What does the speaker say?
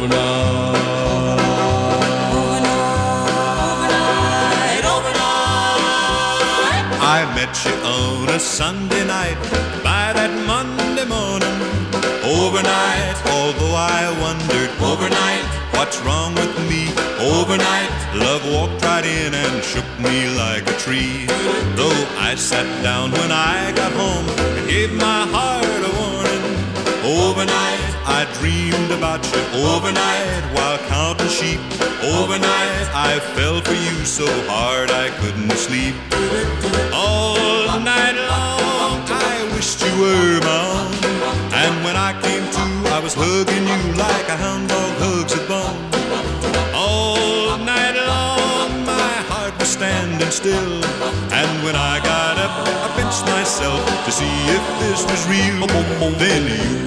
I met you on a Sunday night, by that Monday morning. Overnight, although I wondered overnight, what's wrong with me? Overnight, love walked right in and shook me like a tree. Though I sat down when I got home and gave my heart a warning. Overnight, I dreamed about you. Overnight, while counting sheep. Overnight, I fell for you so hard I couldn't sleep. All night long, I wished you were my own. And when I came to, I was hugging you like a hound dog hugs a bone. All night long, my heart was standing still. And when I got up, I pinched myself to see if this was real. Then you